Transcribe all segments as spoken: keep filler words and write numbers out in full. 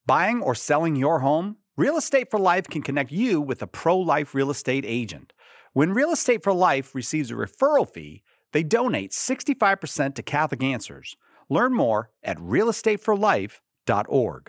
Buying or selling your home? Real Estate for Life can connect you with a pro-life real estate agent. When Real Estate for Life receives a referral fee, they donate sixty-five percent to Catholic Answers. Learn more at real estate for life dot org.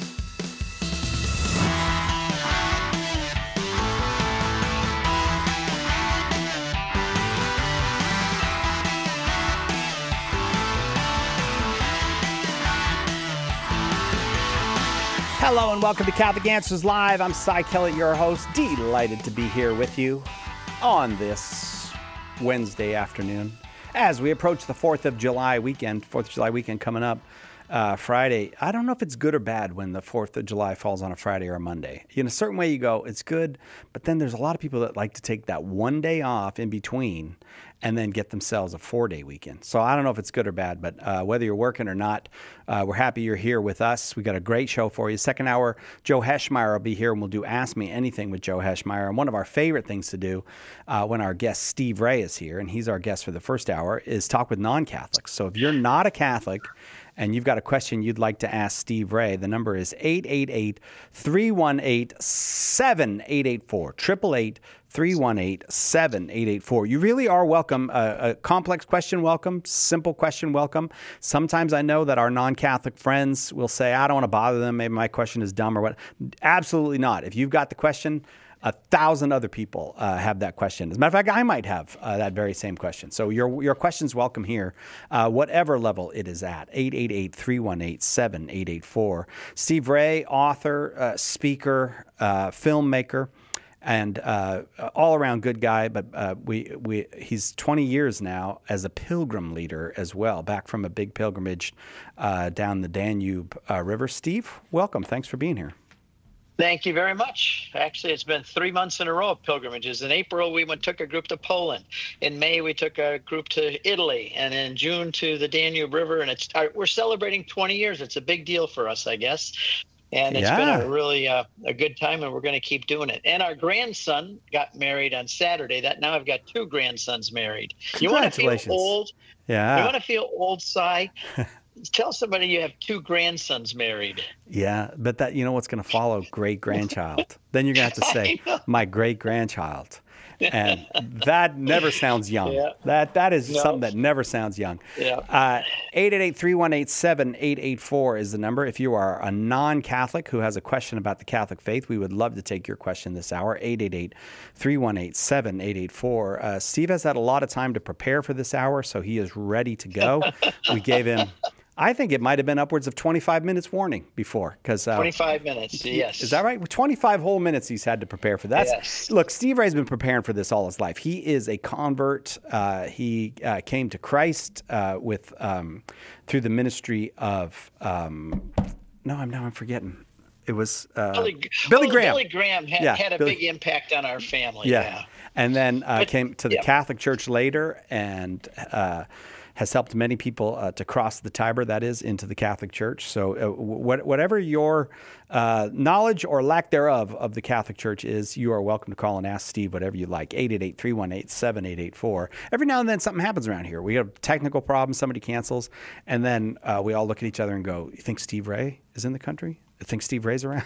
Hello and welcome to Catholic Answers Live. I'm Cy Kellett, your host. Delighted to be here with you on this Wednesday afternoon as we approach the fourth of July weekend, fourth of July weekend coming up uh, Friday. I don't know if it's good or bad when the fourth of July falls on a Friday or a Monday. In a certain way you go, it's good, but then there's a lot of people that like to take that one day off in between and then get themselves a four-day weekend. So I don't know if it's good or bad, but uh, whether you're working or not, uh, we're happy you're here with us. We got a great show for you. Second hour, Joe Heschmeyer will be here, and we'll do Ask Me Anything with Joe Heschmeyer. And one of our favorite things to do uh, when our guest Steve Ray is here, and he's our guest for the first hour, is talk with non-Catholics. So if you're not a Catholic and you've got a question you'd like to ask Steve Ray, the number is eight eight eight, three one eight, seven eight eight four, eight eight eight, three one eight, seven eight eight four. You really are welcome. Uh, a complex question, welcome. Simple question, welcome. Sometimes I know that our non-Catholic friends will say, I don't want to bother them. Maybe my question is dumb or what. Absolutely not. If you've got the question, a thousand other people uh, have that question. As a matter of fact, I might have uh, that very same question. So your your question's welcome here, uh, whatever level it is at. eight eight eight, three one eight, seven eight eight four. Steve Ray, author, uh, speaker, uh, filmmaker, and uh, all-around good guy, but uh, we we he's twenty years now as a pilgrim leader as well, back from a big pilgrimage uh, down the Danube uh, River. Steve, welcome. Thanks for being here. Thank you very much. Actually, it's been three months in a row of pilgrimages. In April, we went took a group to Poland. In May, we took a group to Italy, and in June to the Danube River. And it's we're celebrating twenty years. It's a big deal for us, I guess. And it's yeah. been a really uh, a good time, and we're going to keep doing it. And our grandson got married on Saturday. That now I've got two grandsons married. You want to feel old? Yeah. You want to feel old, Cy? Tell somebody you have two grandsons married. Yeah, but that you know what's going to follow? Great grandchild. Then you're going to have to say my great grandchild. And that never sounds young. Yeah. That that is no. something that never sounds young. Yeah. Uh, eight eight eight, three one eight, seven eight eight four is the number. If you are a non-Catholic who has a question about the Catholic faith, we would love to take your question this hour. eight eight eight, three one eight, seven eight eight four. Uh, Steve has had a lot of time to prepare for this hour, so he is ready to go. We gave him... I think it might have been upwards of twenty-five minutes warning before. Cause, uh, twenty-five minutes, yes. Is that right? twenty-five whole minutes he's had to prepare for that. Yes. Look, Steve Ray's been preparing for this all his life. He is a convert. Uh, he uh, came to Christ uh, with um, through the ministry of, um, no, I'm now I'm forgetting. It was uh, Billy, Billy well, Graham. Billy Graham had, yeah, had a Billy. big impact on our family. Yeah. yeah. And then uh, but, came to the yeah. Catholic Church later and uh, has helped many people uh, to cross the Tiber, that is, into the Catholic Church. So uh, wh- whatever your uh, knowledge or lack thereof of the Catholic Church is, you are welcome to call and ask Steve whatever you like. eight eight eight, three one eight, seven eight eight four. Every now and then something happens around here. We have technical problems, somebody cancels, and then uh, we all look at each other and go, you think Steve Ray is in the country? I think Steve Ray's around.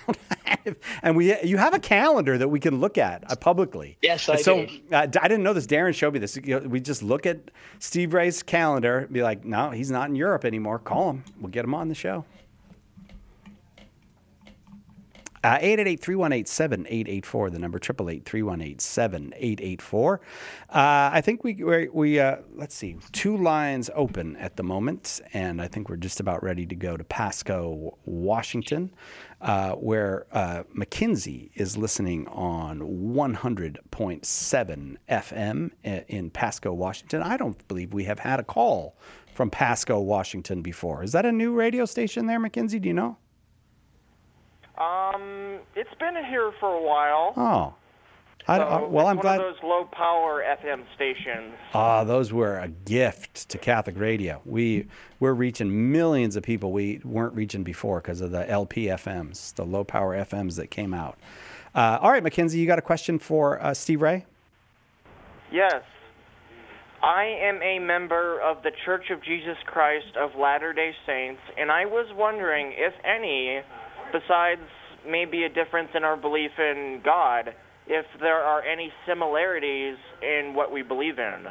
And we, you have a calendar that we can look at uh, publicly. Yes, I so, do. Uh, I didn't know this. Darren showed me this. You know, we just look at Steve Ray's calendar and be like, no, he's not in Europe anymore. Call him. We'll get him on the show. Uh, eight eight eight, three one eight, seven eight eight four, the number, eight eight eight, three one eight, seven eight eight four. Uh, I think we, we, we uh, let's see, two lines open at the moment, and I think we're just about ready to go to Pasco, Washington, uh, where uh, Mackenzie is listening on one hundred point seven F M in Pasco, Washington. I don't believe we have had a call from Pasco, Washington before. Is that a new radio station there, Mackenzie? Do you know? Um, it's been here for a while. Oh, so I, I, well, it's I'm one glad. of those low-power F M stations. Ah, those were a gift to Catholic radio. We we're reaching millions of people we weren't reaching before because of the L P F Ms, the low-power F Ms that came out. Uh, all right, Mackenzie, you got a question for uh, Steve Ray? Yes. I am a member of the Church of Jesus Christ of Latter-day Saints, and I was wondering if any besides maybe a difference in our belief in God, if there are any similarities in what we believe in.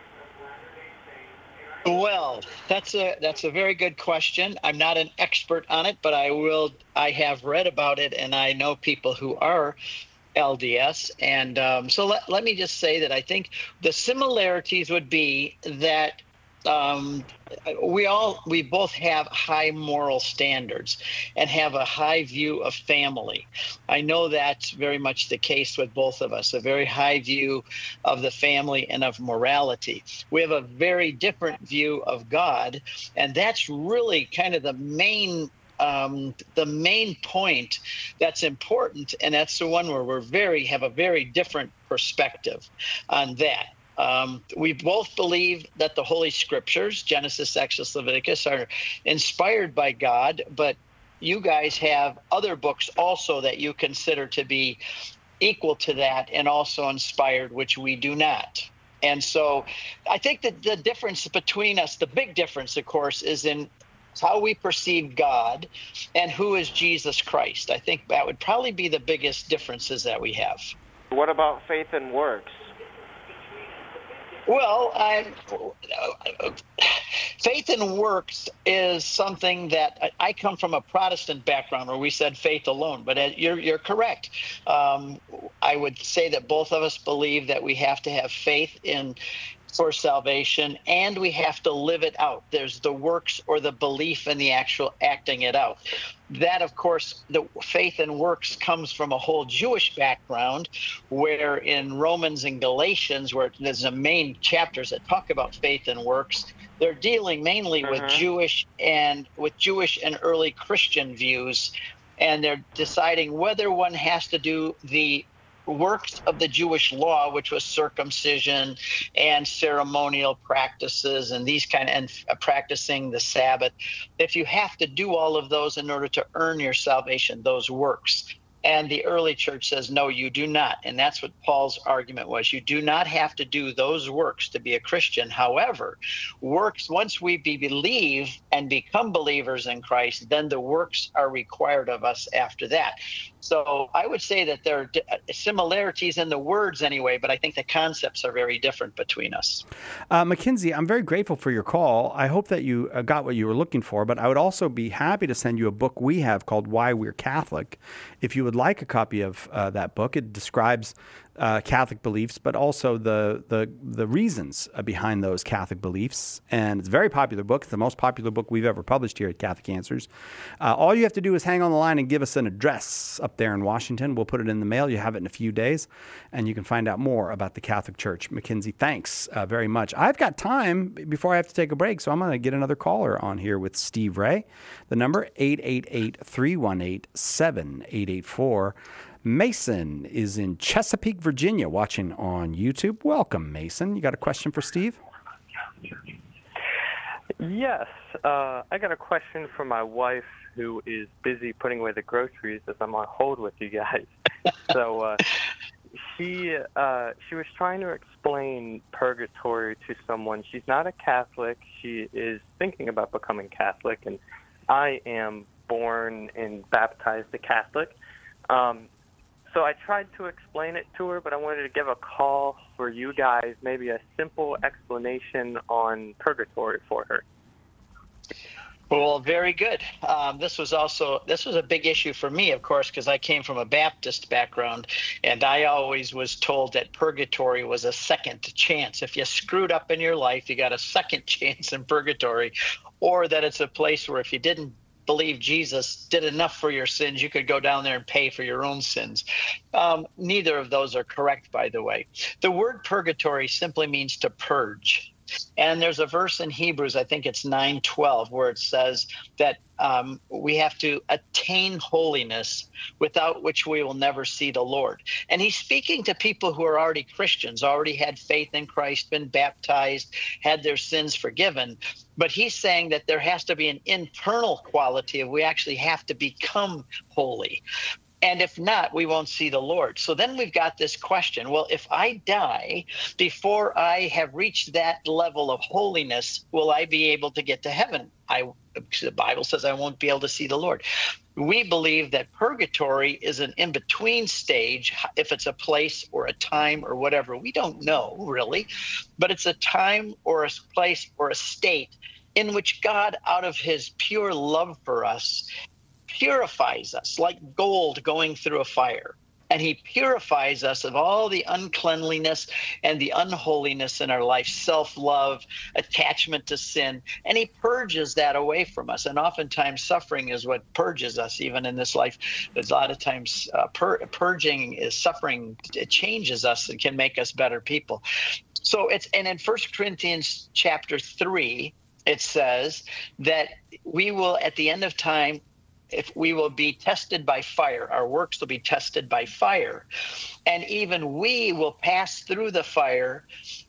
Well, that's a that's a very good question. I'm not an expert on it, but I will. I have read about it, and I know people who are L D S. And um, so let, let me just say that I think the similarities would be that um, we all we both have high moral standards and have a high view of family. I know that's very much the case with both of us, a very high view of the family and of morality. We have a very different view of God, and that's really kind of the main Um, the main point that's important, and that's the one where we're very have a very different perspective on that. Um, we both believe that the Holy Scriptures, Genesis, Exodus, Leviticus, are inspired by God, but you guys have other books also that you consider to be equal to that and also inspired, which we do not. And so I think that the difference between us, the big difference, of course, is in how we perceive God and who is Jesus Christ. I think that would probably be the biggest differences that we have. What about faith and works? Well, I, faith and works is something that I, I come from a Protestant background where we said faith alone, but you're, you're correct. Um, I would say that both of us believe that we have to have faith in for salvation, and we have to live it out. There's the works or the belief in the actual acting it out. That, of course, the faith and works comes from a whole Jewish background, where in Romans and Galatians, where there's the main chapters that talk about faith and works, they're dealing mainly uh-huh. with Jewish and with Jewish and early Christian views, and they're deciding whether one has to do the works of the Jewish law, which was circumcision and ceremonial practices and these kind of, and practicing the Sabbath. If you have to do all of those in order to earn your salvation, those works. And the early church says, no, you do not. And that's what Paul's argument was. You do not have to do those works to be a Christian. However, works, once we be believe and become believers in Christ, then the works are required of us after that. So I would say that there are similarities in the words anyway, but I think the concepts are very different between us. Uh, Mackenzie, I'm very grateful for your call. I hope that you uh, got what you were looking for, but I would also be happy to send you a book we have called Why We're Catholic. If you would like a copy of uh, that book, it describes uh, Catholic beliefs, but also the the the reasons behind those Catholic beliefs. And it's a very popular book. It's the most popular book we've ever published here at Catholic Answers. Uh, all you have to do is hang on the line and give us an address up there in Washington. We'll put it in the mail. You have it in a few days, and you can find out more about the Catholic Church. Mackenzie, thanks uh, very much. I've got time before I have to take a break, so I'm going to get another caller on here with Steve Ray. The number, eight eight eight, three one eight, seven eight eight four. Mason is in Chesapeake, Virginia, watching on YouTube. Welcome, Mason. You got a question for Steve? Yes. Uh, I got a question for my wife, who is busy putting away the groceries as I'm on hold with you guys. So uh, she uh, she was trying to explain purgatory to someone. She's not a Catholic. She is thinking about becoming Catholic, and I am born and baptized a Catholic. Um, so I tried to explain it to her, but I wanted to give a call for you guys, maybe a simple explanation on purgatory for her. Well, very good. Um, this was also, this was a big issue for me, of course, because I came from a Baptist background, and I always was told that purgatory was a second chance. If you screwed up in your life, you got a second chance in purgatory, or that it's a place where if you didn't believe Jesus did enough for your sins, you could go down there and pay for your own sins. Um, neither of those are correct, by the way. The word purgatory simply means to purge. And there's a verse in Hebrews, I think it's nine twelve, where it says that um, we have to attain holiness, without which we will never see the Lord. And he's speaking to people who are already Christians, already had faith in Christ, been baptized, had their sins forgiven. But he's saying that there has to be an internal quality of we actually have to become holy. And if not, we won't see the Lord. So then we've got this question. Well, if I die before I have reached that level of holiness, will I be able to get to heaven? I, the Bible says I won't be able to see the Lord. We believe that purgatory is an in-between stage, if it's a place or a time or whatever. We don't know, really, but it's a time or a place or a state in which God, out of his pure love for us, purifies us like gold going through a fire. And he purifies us of all the uncleanliness and the unholiness in our life, self-love, attachment to sin, and he purges that away from us. And oftentimes suffering is what purges us, even in this life. There's a lot of times uh, pur- purging is suffering. It changes us and can make us better people. So it's, and in First Corinthians chapter three, it says that we will, at the end of time, if we will be tested by fire, our works will be tested by fire, and even we will pass through the fire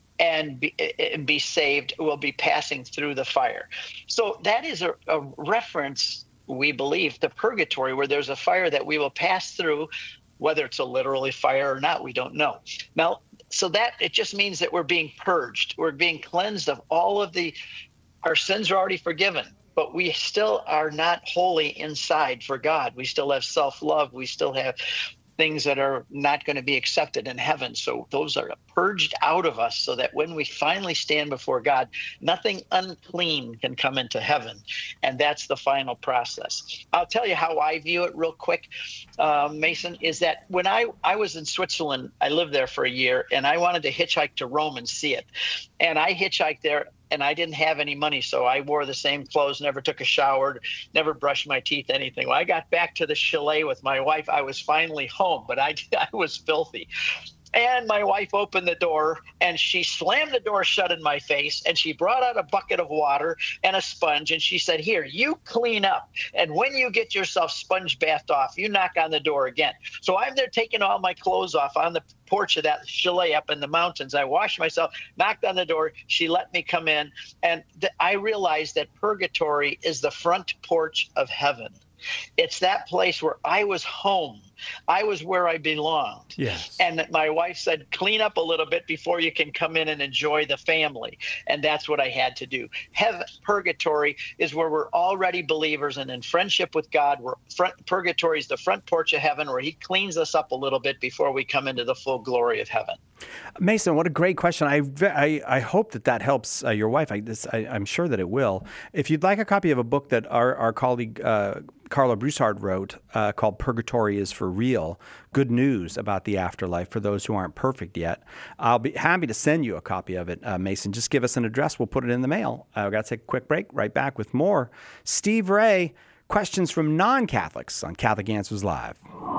and be, and be saved. Will be passing through the fire. So that is a, a reference, we believe, to purgatory, where there's a fire that we will pass through, whether it's a literally fire or not, we don't know. Now, so that it just means that we're being purged, we're being cleansed of all of the, our sins are already forgiven. But we still are not holy inside for God. We still have self-love. We still have things that are not going to be accepted in heaven. So those are purged out of us so that when we finally stand before God, nothing unclean can come into heaven. And that's the final process. I'll tell you how I view it real quick, uh, Mason, is that when I, I was in Switzerland, I lived there for a year, and I wanted to hitchhike to Rome and see it. And I hitchhiked there, and I didn't have any money, so I wore the same clothes, never took a shower, never brushed my teeth, anything. When I got back to the chalet with my wife, I was finally home, but I, I was filthy. And my wife opened the door, and she slammed the door shut in my face, and she brought out a bucket of water and a sponge, and she said, "Here, you clean up. And when you get yourself sponge bathed off, you knock on the door again." So I'm there taking all my clothes off on the porch of that chalet up in the mountains. I washed myself, knocked on the door. She let me come in, and th- I realized that purgatory is the front porch of heaven. It's that place where I was home. I was where I belonged. Yes. And my wife said, clean up a little bit before you can come in and enjoy the family. And that's what I had to do. Heaven, purgatory is where we're already believers and in friendship with God. We're front, purgatory is the front porch of heaven where he cleans us up a little bit before we come into the full glory of heaven. Mason, what a great question. I, I, I hope that that helps uh, your wife. I, this, I, I'm sure that it will. If you'd like a copy of a book that our, our colleague uh, Carla Broussard wrote uh, called Purgatory is for Real, good news about the afterlife for those who aren't perfect yet, I'll be happy to send you a copy of it, uh, Mason. Just give us an address. We'll put it in the mail. I've uh, got to take a quick break. Right back with more Steve Ray, questions from non-Catholics on Catholic Answers Live.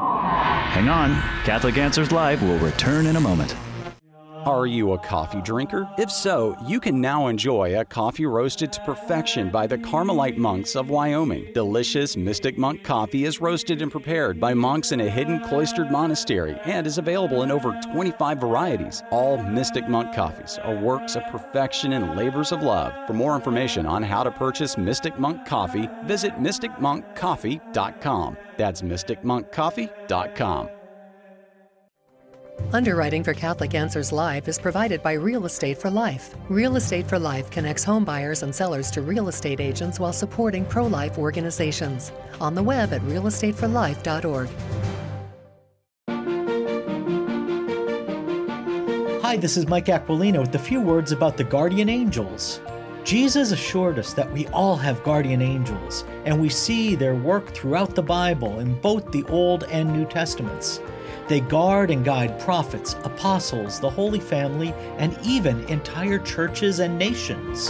Hang on. Catholic Answers Live will return in a moment. Are you a coffee drinker? If so, you can now enjoy a coffee roasted to perfection by the Carmelite monks of Wyoming. Delicious Mystic Monk coffee is roasted and prepared by monks in a hidden cloistered monastery and is available in over twenty-five varieties. All Mystic Monk coffees are works of perfection and labors of love. For more information on how to purchase Mystic Monk coffee, visit mystic monk coffee dot com. That's mystic monk coffee dot com. Underwriting for Catholic Answers Live is provided by Real Estate for Life. Real Estate for Life connects home buyers and sellers to real estate agents while supporting pro-life organizations. On the web at real estate for life dot org. Hi, this is Mike Aquilino with a few words about the guardian angels. Jesus assured us that we all have guardian angels, and we see their work throughout the Bible in both the Old and New Testaments. They guard and guide prophets, apostles, the Holy Family, and even entire churches and nations.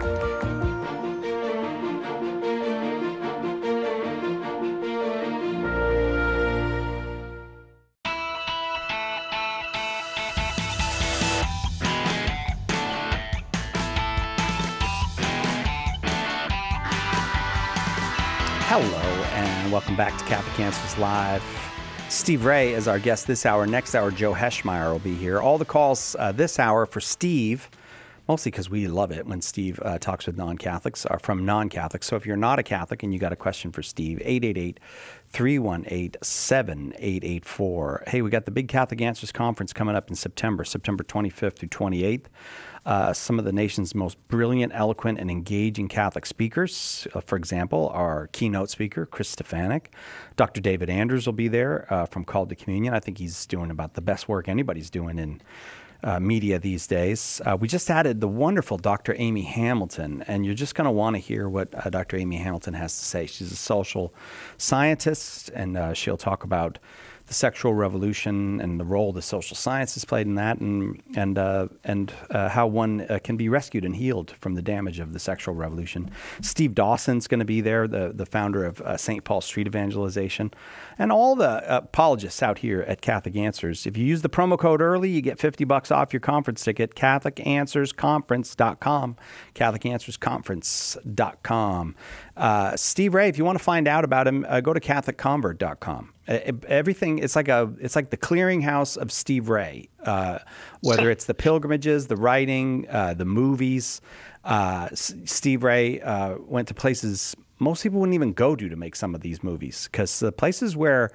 Hello, and welcome back to Catholic Answers Live. Steve Ray is our guest this hour. Next hour, Joe Heschmeyer will be here. All the calls uh, this hour for Steve, mostly because we love it when Steve uh, talks with non-Catholics or from non-Catholics. So if you're not a Catholic and you got a question for Steve, eight eight eight, three one eight, seven eight eight four. Hey, we got the Big Catholic Answers Conference coming up in September, September twenty-fifth through twenty-eighth. Uh, some of the nation's most brilliant, eloquent, and engaging Catholic speakers, uh, for example, our keynote speaker, Chris Stefanik. Doctor David Andrews will be there uh, from Called to Communion. I think he's doing about the best work anybody's doing in uh, media these days. Uh, we just added the wonderful Doctor Amy Hamilton, and you're just going to want to hear what uh, Doctor Amy Hamilton has to say. She's a social scientist, and uh, she'll talk about the sexual revolution and the role the social sciences played in that, and and uh, and uh, how one uh, can be rescued and healed from the damage of the sexual revolution. Steve Dawson's going to be there, the the founder of uh, Saint Paul Street Evangelization, and all the uh, apologists out here at Catholic Answers. If you use the promo code early, you get fifty bucks off your conference ticket. Catholic Answers Conference dot com, Catholic Answers Conference dot com. Uh, Steve Ray, if you want to find out about him, uh, go to Catholic Convert dot com. Everything, it's like a, it's like the clearinghouse of Steve Ray. Uh, whether it's the pilgrimages, the writing, uh, the movies. Uh, S- Steve Ray uh, went to places most people wouldn't even go to to make some of these movies, because the places where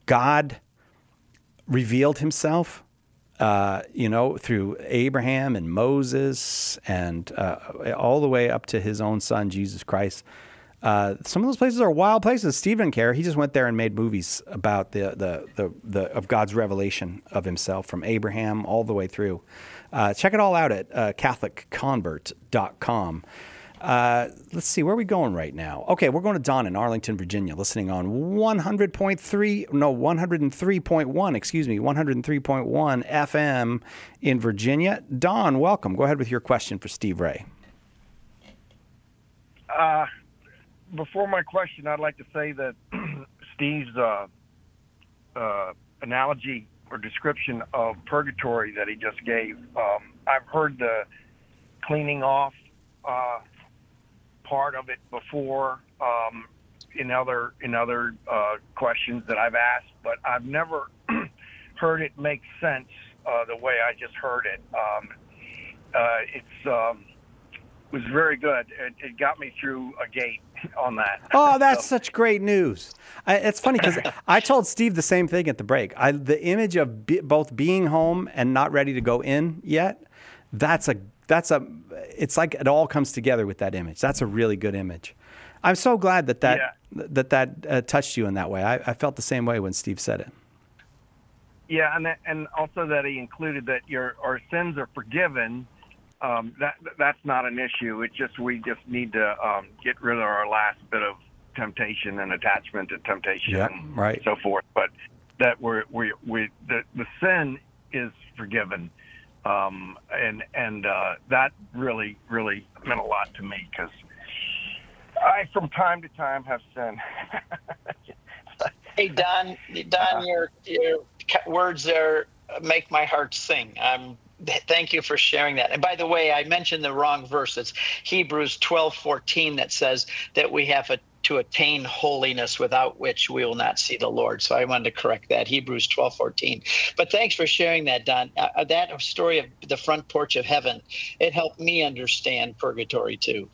God revealed Himself, uh, you know, through Abraham and Moses, and uh, all the way up to His own Son Jesus Christ. Uh, some of those places are wild places. Steve didn't care. He just went there and made movies about the the the, the of God's revelation of Himself from Abraham all the way through. Uh, check it all out at uh, Catholic Convert dot com. Uh, let's see, where are we going right now? Okay, we're going to Don in Arlington, Virginia, listening on one hundred point three, no, one hundred three point one, excuse me, one hundred three point one F M in Virginia. Don, welcome. Go ahead with your question for Steve Ray. Uh. Before my question, I'd like to say that Steve's uh, uh, analogy or description of purgatory that he just gave, um, I've heard the cleaning off uh, part of it before um, in other in other uh, questions that I've asked, but I've never heard it make sense uh, the way I just heard it. Um, uh, it's um, it was very good. It, it got me through a gate on that. Oh, that's so. Such great news. I, it's funny because I told Steve the same thing at the break. I, the image of be, both being home and not ready to go in yet, that's a, that's a, it's like it all comes together with that image. That's a really good image. I'm so glad that that, yeah. that, that uh, touched you in that way. I, I felt the same way when Steve said it. Yeah, and that, and also that he included that your our sins are forgiven. Um, that that's not an issue. It's just we just need to um, get rid of our last bit of temptation and attachment to temptation, yeah, and right. so forth. But that we're we we the, the sin is forgiven, um, and and uh, that really really meant a lot to me, because I from time to time have sinned. Hey Don, Don, your your words there make my heart sing. I'm. Thank you for sharing that. And by the way, I mentioned the wrong verse. It's Hebrews twelve fourteen that says that we have a, to attain holiness, without which we will not see the Lord. So I wanted to correct that, Hebrews twelve fourteen. But thanks for sharing that, Don. Uh, that story of the front porch of heaven, it helped me understand purgatory too.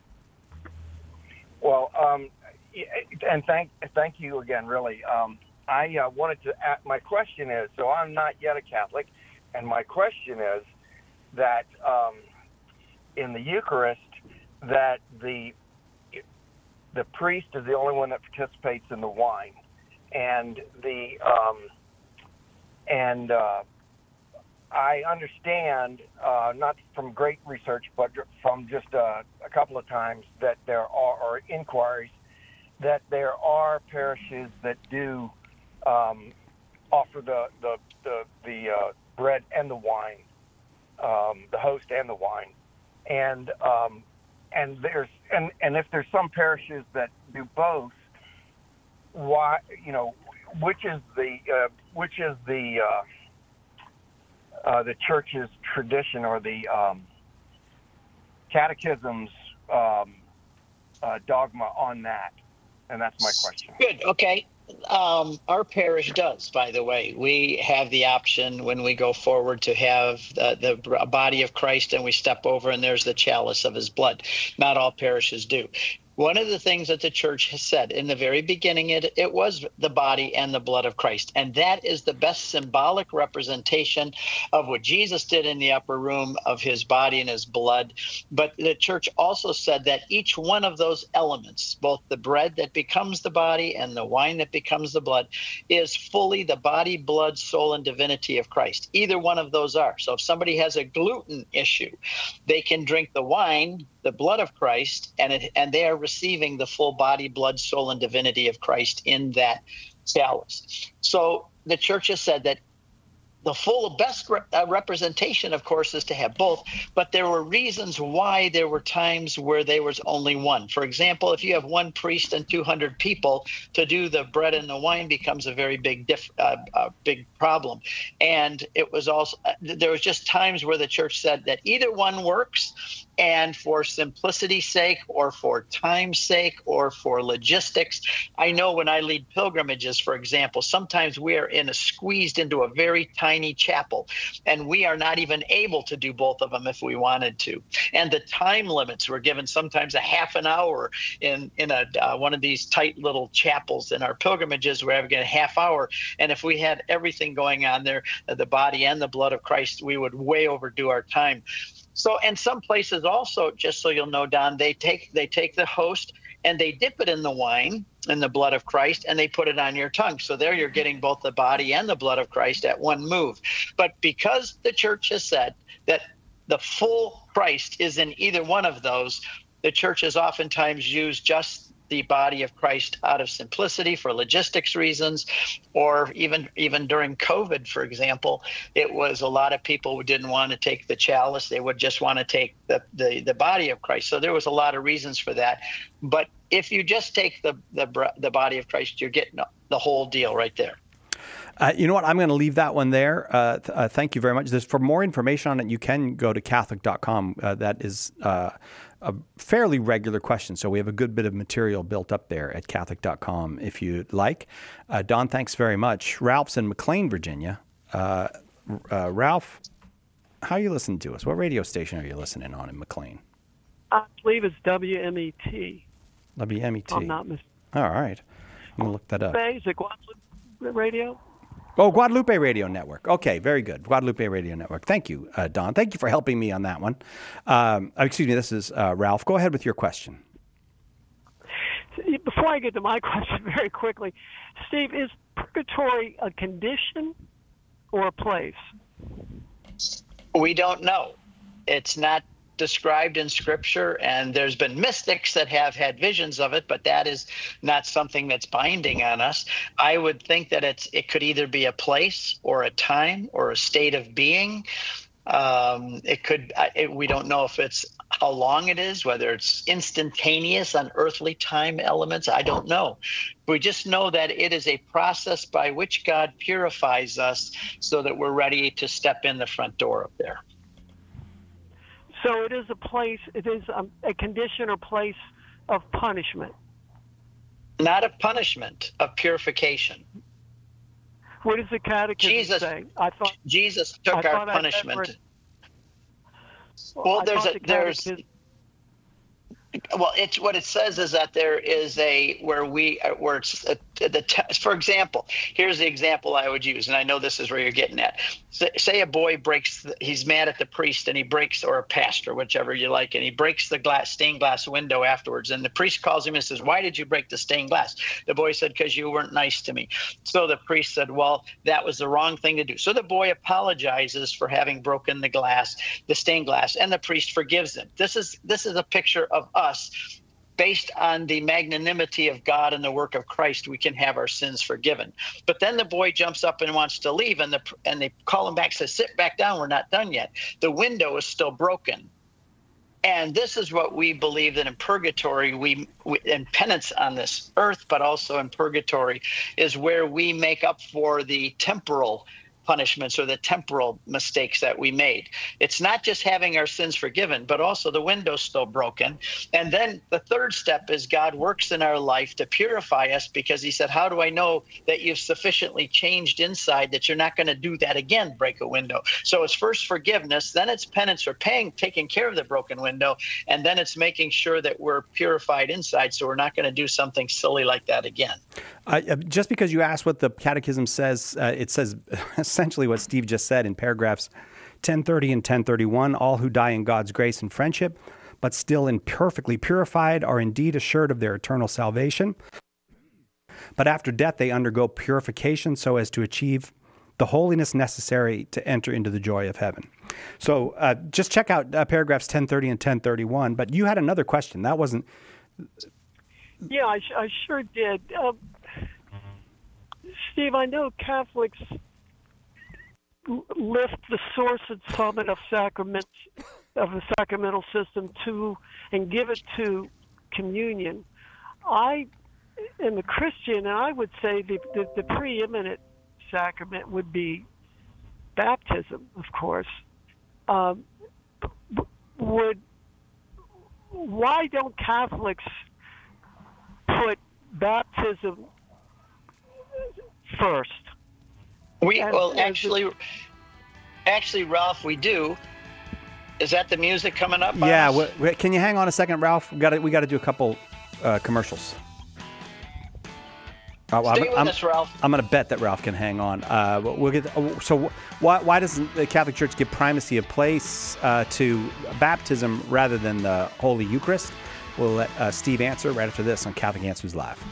Well, um, and thank thank you again, really. Um, I uh, wanted to ask, my question is, so I'm not yet a Catholic. And my question is that um, in the Eucharist, that the the priest is the only one that participates in the wine, and the um, and uh, I understand, uh, not from great research, but from just uh, a couple of times, that there are or inquiries that there are parishes that do um, offer the the the, the uh, bread and the wine, um, the host and the wine, and um, and there's and, and if there's some parishes that do both, why you know which is the uh, which is the uh, uh, the church's tradition or the um, catechism's um, uh, dogma on that, and that's my question. Good. Okay. Um, our parish does, by the way. We have the option when we go forward to have the, the body of Christ, and we step over and there's the chalice of his blood. Not all parishes do. One of the things that the church has said in the very beginning, it, it was the body and the blood of Christ. And that is the best symbolic representation of what Jesus did in the upper room, of his body and his blood. But the church also said that each one of those elements, both the bread that becomes the body and the wine that becomes the blood, is fully the body, blood, soul, and divinity of Christ. Either one of those are. So if somebody has a gluten issue, they can drink the wine, the blood of Christ, and it, and they are receiving the full body, blood, soul, and divinity of Christ in that chalice. So the church has said that the full best re- uh, representation, of course, is to have both, but there were reasons why there were times where there was only one. For example, if you have one priest and two hundred people, to do the bread and the wine becomes a very big diff- uh, uh, big problem. And it was also, uh, there was just times where the church said that either one works, and for simplicity's sake, or for time's sake, or for logistics. I know when I lead pilgrimages, for example, sometimes we are in a squeezed into a very tiny chapel, and we are not even able to do both of them if we wanted to. And the time limits were given sometimes a half an hour in in a uh, one of these tight little chapels. In our pilgrimages, we're having a half hour, and if we had everything going on there, the body and the blood of Christ, we would way overdo our time. So, and some places also, just so you'll know, Don, they take they take the host and they dip it in the wine, in the blood of Christ, and they put it on your tongue. So there you're getting both the body and the blood of Christ at one move. But because the church has said that the full Christ is in either one of those, the church has oftentimes used just the body of Christ out of simplicity for logistics reasons, or even even during COVID, for example, it was a lot of people who didn't want to take the chalice. They would just want to take the, the, the body of Christ. So there was a lot of reasons for that. But if you just take the, the, the body of Christ, you're getting the whole deal right there. Uh, you know what? I'm going to leave that one there. Uh, th- uh, thank you very much. There's, for more information on it, you can go to Catholic dot com. Uh, that is uh, a fairly regular question. So we have a good bit of material built up there at Catholic dot com if you'd like. Uh, Don, thanks very much. Ralph's in McLean, Virginia. Uh, uh, Ralph, how are you listening to us? What radio station are you listening on in McLean? I believe it's W M E T. W M E T. I'm not mistaken. All right. I'm going to look that up. Is it Guadalupe Radio? Oh, Guadalupe Radio Network. Okay, very good. Guadalupe Radio Network. Thank you, uh, Don. Thank you for helping me on that one. Um, excuse me, this is uh, Ralph. Go ahead with your question. Before I get to my question, very quickly, Steve, is purgatory a condition or a place? We don't know. It's not described in Scripture, and there's been mystics that have had visions of it, but that is not something that's binding on us. I would think that it's it could either be a place or a time or a state of being. Um, it could. It, we don't know if it's how long it is, whether it's instantaneous on earthly time elements. I don't know. We just know that it is a process by which God purifies us so that we're ready to step in the front door up there. So it is a place, it is a, a condition or place of punishment. Not of punishment, of purification. What does the Catechism Jesus, say? I thought Jesus took I our punishment. Read, well, well there's a the there's. Well, it's what it says is that there is a where we where it's a, the for example, here's the example I would use, and I know this is where you're getting at. Say, say a boy breaks, the, he's mad at the priest, and he breaks, or a pastor, whichever you like, and he breaks the glass stained glass window afterwards, and the priest calls him and says, "Why did you break the stained glass?" The boy said, "Because you weren't nice to me." So the priest said, "Well, that was the wrong thing to do." So the boy apologizes for having broken the glass, the stained glass, and the priest forgives him. This is this is a picture of us. Based on the magnanimity of God and the work of Christ, we can have our sins forgiven. But then the boy jumps up and wants to leave, and the and they call him back, says, "Sit back down, we're not done yet. The window is still broken." And this is what we believe, that in purgatory, we, we in penance on this earth, but also in purgatory, is where we make up for the temporal punishments or the temporal mistakes that we made. It's not just having our sins forgiven, but also the window's still broken. And then the third step is God works in our life to purify us, because he said, how do I know that you've sufficiently changed inside that you're not going to do that again, break a window? So it's first forgiveness, then it's penance for paying, taking care of the broken window, and then it's making sure that we're purified inside so we're not going to do something silly like that again. Uh, just because you asked what the Catechism says, uh, it says essentially what Steve just said in paragraphs ten thirty and ten thirty-one. All who die in God's grace and friendship, but still imperfectly purified, are indeed assured of their eternal salvation. But after death, they undergo purification so as to achieve the holiness necessary to enter into the joy of heaven. So uh, just check out uh, paragraphs ten thirty and ten thirty-one. But you had another question. That wasn't... Yeah, I, I sure did. Uh, Steve, I know Catholics lift the source and summit of sacraments, of the sacramental system to and give it to communion. I am a Christian, and I would say the, the, the preeminent sacrament would be baptism, of course. Um, would why don't Catholics put baptism first? We as, well, as actually, a, actually, Ralph, we do. Is that the music coming up? Yeah. W- w- can you hang on a second, Ralph? We got we got to do a couple uh, commercials. Uh, well, Stay I'm, with I'm, us, Ralph. I'm going to bet that Ralph can hang on. Uh, we'll get. So why why doesn't the Catholic Church give primacy of place uh, to baptism rather than the Holy Eucharist? We'll let uh, Steve answer right after this on Catholic Answers Live.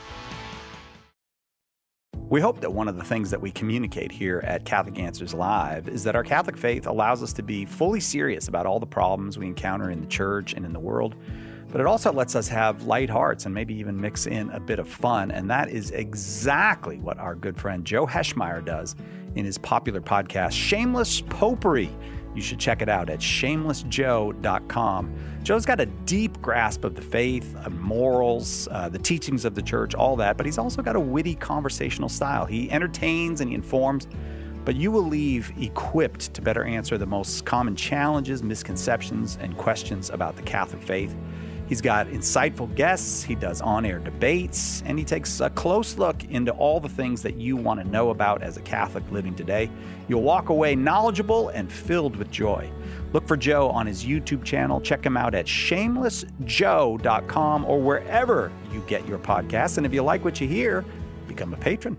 We hope that one of the things that we communicate here at Catholic Answers Live is that our Catholic faith allows us to be fully serious about all the problems we encounter in the church and in the world, but it also lets us have light hearts and maybe even mix in a bit of fun, and that is exactly what our good friend Joe Heschmeyer does in his popular podcast, Shameless Popery. You should check it out at shameless joe dot com. Joe's got a deep grasp of the faith, of morals, uh, the teachings of the church, all that, but he's also got a witty conversational style. He entertains and he informs, but you will leave equipped to better answer the most common challenges, misconceptions, and questions about the Catholic faith. He's got insightful guests, he does on-air debates, and he takes a close look into all the things that you want to know about as a Catholic living today. You'll walk away knowledgeable and filled with joy. Look for Joe on his YouTube channel. Check him out at shameless joe dot com or wherever you get your podcasts. And if you like what you hear, become a patron.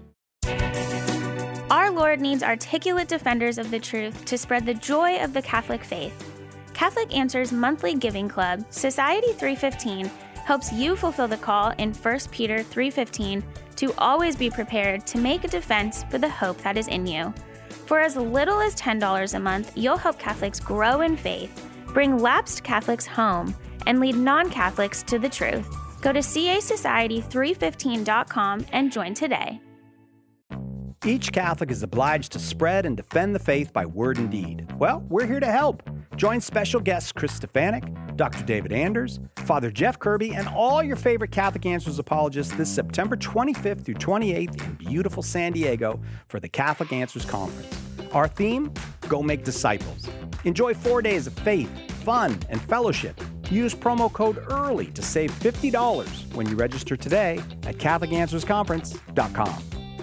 Our Lord needs articulate defenders of the truth to spread the joy of the Catholic faith. Catholic Answers monthly giving club, Society three fifteen, helps you fulfill the call in First Peter three fifteen to always be prepared to make a defense for the hope that is in you. For as little as ten dollars a month, you'll help Catholics grow in faith, bring lapsed Catholics home, and lead non-Catholics to the truth. Go to c a society three fifteen dot com and join today. Each Catholic is obliged to spread and defend the faith by word and deed. Well, we're here to help. Join special guests Chris Stefanik, Doctor David Anders, Father Jeff Kirby, and all your favorite Catholic Answers apologists this September twenty-fifth through twenty-eighth in beautiful San Diego for the Catholic Answers Conference. Our theme, Go Make Disciples. Enjoy four days of faith, fun, and fellowship. Use promo code EARLY to save fifty dollars when you register today at catholic answers conference dot com.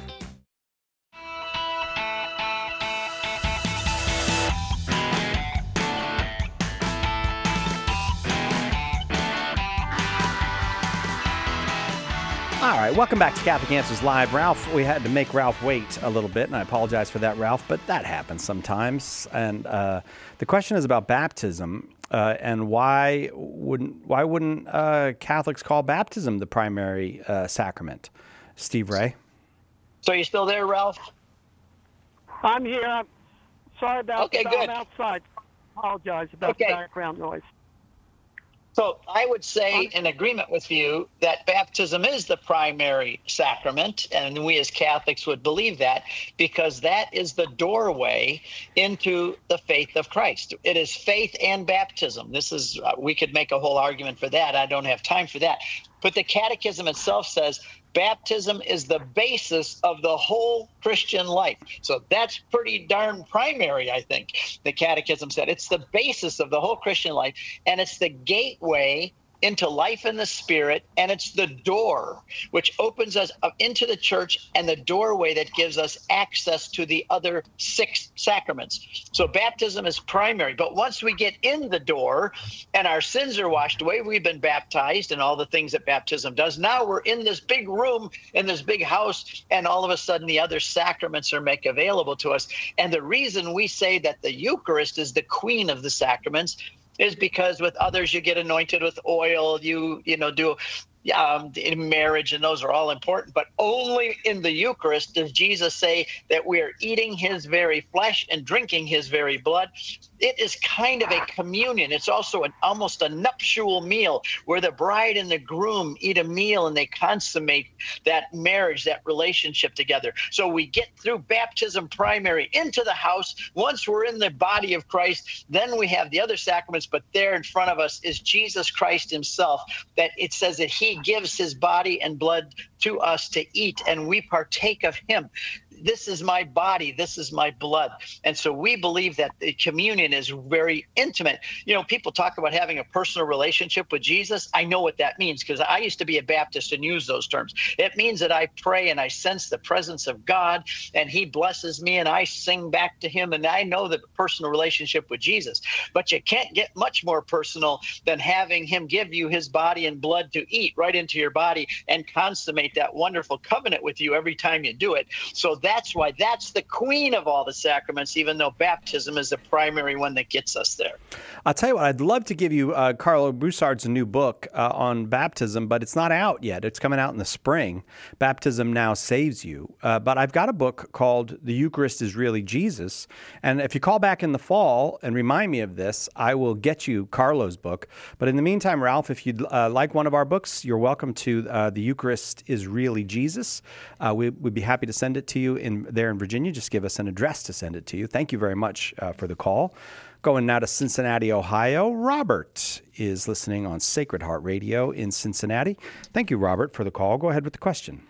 All right, welcome back to Catholic Answers Live. Ralph, we had to make Ralph wait a little bit, and I apologize for that, Ralph, but that happens sometimes. And uh, the question is about baptism, uh, and why wouldn't why wouldn't uh, Catholics call baptism the primary uh, sacrament? Steve Ray? So you still there, Ralph? I'm here. I'm sorry about okay, that. good. I'm outside. Apologize about okay. the background noise. So I would say in agreement with you that baptism is the primary sacrament, and we as Catholics would believe that because that is the doorway into the faith of Christ. It is faith and baptism. This is, uh, we could make a whole argument for that. I don't have time for that. But the Catechism itself says Baptism is the basis of the whole Christian life. So that's pretty darn primary, I think. The Catechism said it's the basis of the whole Christian life, and it's the gateway into life in the Spirit, and it's the door which opens us up into the church and the doorway that gives us access to the other six sacraments. So baptism is primary, but once we get in the door and our sins are washed away, we've been baptized and all the things that baptism does. Now we're in this big room, in this big house, and all of a sudden the other sacraments are made available to us. And the reason we say that the Eucharist is the queen of the sacraments is because with others you get anointed with oil, you you know do um, in marriage, and those are all important. But only in the Eucharist does Jesus say that we are eating his very flesh and drinking his very blood. It is kind of a communion. It's also an almost a nuptial meal where the bride and the groom eat a meal and they consummate that marriage, that relationship together. So we get through baptism primary into the house. Once we're in the body of Christ, then we have the other sacraments, but there in front of us is Jesus Christ himself, that it says that he gives his body and blood to us to eat, and we partake of him. This is my body, this is my blood. And so we believe that the communion is very intimate. You know, people talk about having a personal relationship with Jesus. I know what that means because I used to be a Baptist and use those terms. It means that I pray and I sense the presence of God and he blesses me and I sing back to him, and I know the personal relationship with Jesus. But you can't get much more personal than having him give you his body and blood to eat right into your body and consummate that wonderful covenant with you every time you do it. So that's why that's the queen of all the sacraments, even though baptism is the primary one that gets us there. I'll tell you what, I'd love to give you uh, Carlo Broussard's new book uh, on baptism, but it's not out yet. It's coming out in the spring. Baptism Now Saves You. Uh, but I've got a book called The Eucharist is Really Jesus. And if you call back in the fall and remind me of this, I will get you Carlo's book. But in the meantime, Ralph, if you'd uh, like one of our books, you're welcome to uh, The Eucharist is Really Jesus. Uh, we, we'd be happy to send it to you in there in Virginia. Just give us an address to send it to you. Thank you very much uh, for the call. Going now to Cincinnati, Ohio. Robert is listening on Sacred Heart Radio in Cincinnati. Thank you, Robert, for the call. Go ahead with the question.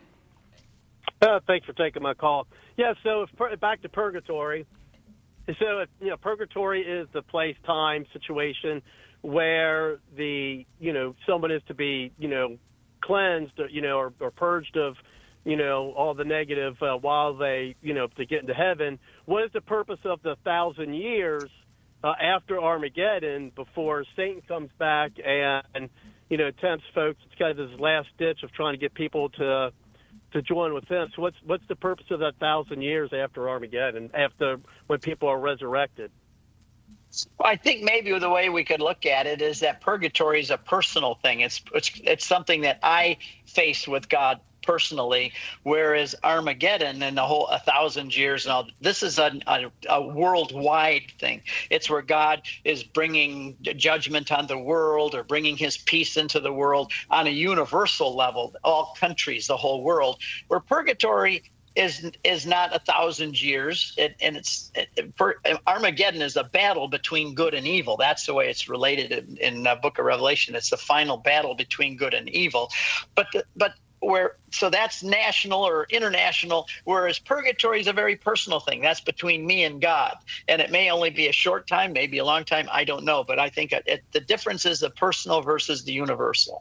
Uh, thanks for taking my call. Yeah, so if, back to purgatory. So, if, you know, purgatory is the place-time situation where the, you know, someone is to be, you know, cleansed, you know, or, or purged of, you know, all the negative uh, while they, you know, to get into heaven. What is the purpose of the thousand years uh, after Armageddon before Satan comes back and, you know, tempts folks? It's kind of this last ditch of trying to get people to to join with him. So what's what's the purpose of that thousand years after Armageddon, after when people are resurrected? Well, I think maybe the way we could look at it is that purgatory is a personal thing. It's it's it's something that I face with God personally, whereas Armageddon and the whole a thousand years and all, this is a, a, a worldwide thing. It's where God is bringing judgment on the world or bringing his peace into the world on a universal level, all countries, the whole world, where purgatory is is not a thousand years, it, and it's it, per, Armageddon is a battle between good and evil. That's the way it's related in, in the Book of Revelation. It's the final battle between good and evil, but the, but where so that's national or international, whereas purgatory is a very personal thing. That's between me and God, and it may only be a short time, maybe a long time. I don't know, but I think it, it, the difference is the personal versus the universal.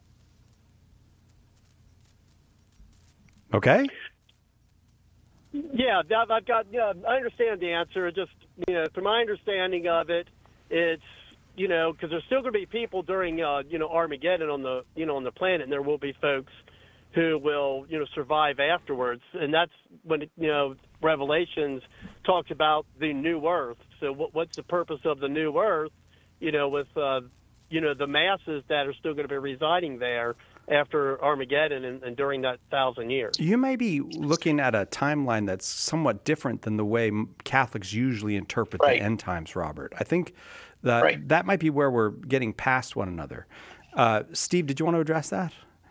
Okay. Yeah, I've got. Yeah, I understand the answer. Just, you know, from my understanding of it, it's, you know, because there's still going to be people during uh, you know Armageddon on the you know on the planet, and there will be folks who will you know survive afterwards, and that's when you know Revelations talks about the new earth. So what, what's the purpose of the new earth? You know, with uh, you know the masses that are still going to be residing there after Armageddon and, and during that thousand years. You may be looking at a timeline that's somewhat different than the way Catholics usually interpret right. the end times, Robert. I think that right. that might be where we're getting past one another. Uh, Steve, did you want to address that?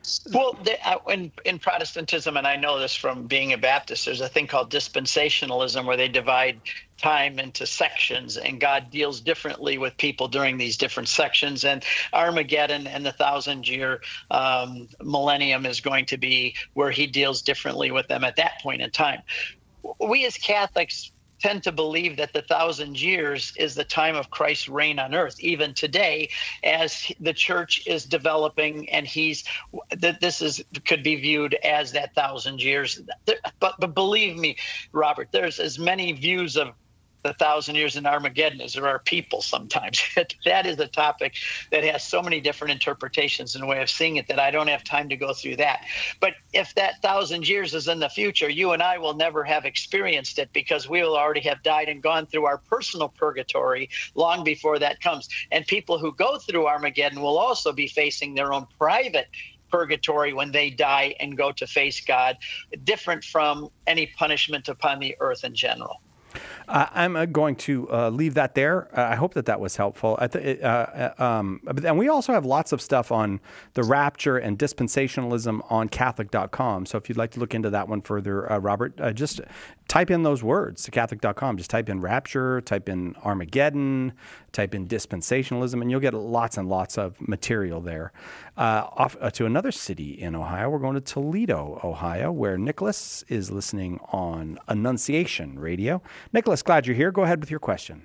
Well, the, uh, in, in Protestantism, and I know this from being a Baptist, there's a thing called dispensationalism where they divide time into sections, and God deals differently with people during these different sections. And Armageddon and the thousand-year um, millennium is going to be where he deals differently with them at that point in time. We as Catholics tend to believe that the thousand years is the time of Christ's reign on earth, even today, as the church is developing, and he's that this is could be viewed as that thousand years. But but believe me, Robert, there's as many views of the thousand years in Armageddon as there are people sometimes. That is a topic that has so many different interpretations and a way of seeing it that I don't have time to go through that. But if that thousand years is in the future, you and I will never have experienced it because we will already have died and gone through our personal purgatory long before that comes. And people who go through Armageddon will also be facing their own private purgatory when they die and go to face God, different from any punishment upon the earth in general. Uh, I'm uh, going to uh, leave that there. Uh, I hope that that was helpful. I th- uh, um, and we also have lots of stuff on the rapture and dispensationalism on Catholic dot com. So if you'd like to look into that one further, uh, Robert, uh, just type in those words to Catholic dot com. Just type in rapture, type in Armageddon, type in dispensationalism, and you'll get lots and lots of material there. Uh, off uh, to another city in Ohio. We're going to Toledo, Ohio, where Nicholas is listening on Annunciation Radio. Nicholas, glad you're here. Go ahead with your question.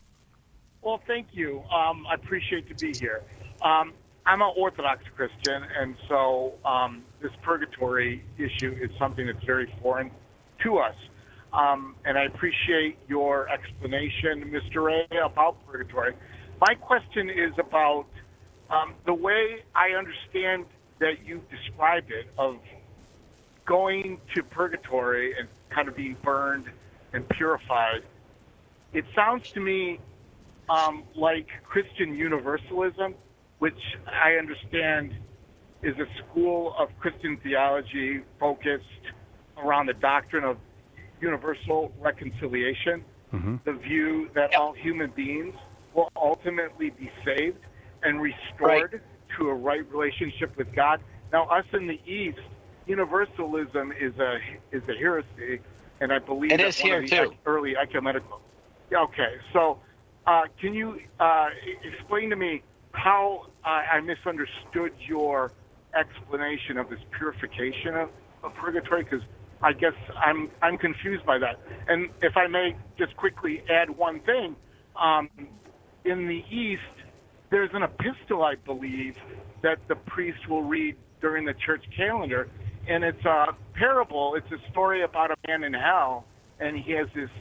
Well, thank you. Um, I appreciate to be here. Um, I'm an Orthodox Christian, and so um, this purgatory issue is something that's very foreign to us. Um, and I appreciate your explanation, Mister Ray, about purgatory. My question is about um, the way I understand that you described it, of going to purgatory and kind of being burned and purified. It sounds to me um, like Christian universalism, which I understand is a school of Christian theology focused around the doctrine of universal reconciliation, mm-hmm. the view that all human beings will ultimately be saved and restored right. to a right relationship with God. Now, us in the East, universalism is a is a heresy, and I believe it that's is one here of the too. early ecumenical. Yeah, okay, so uh, can you uh, explain to me how uh, I misunderstood your explanation of this purification of, of purgatory? Because I guess I'm I'm confused by that. And if I may just quickly add one thing, um, in the East, there's an epistle, I believe, that the priest will read during the church calendar, and it's a parable. It's a story about a man in hell, and he has this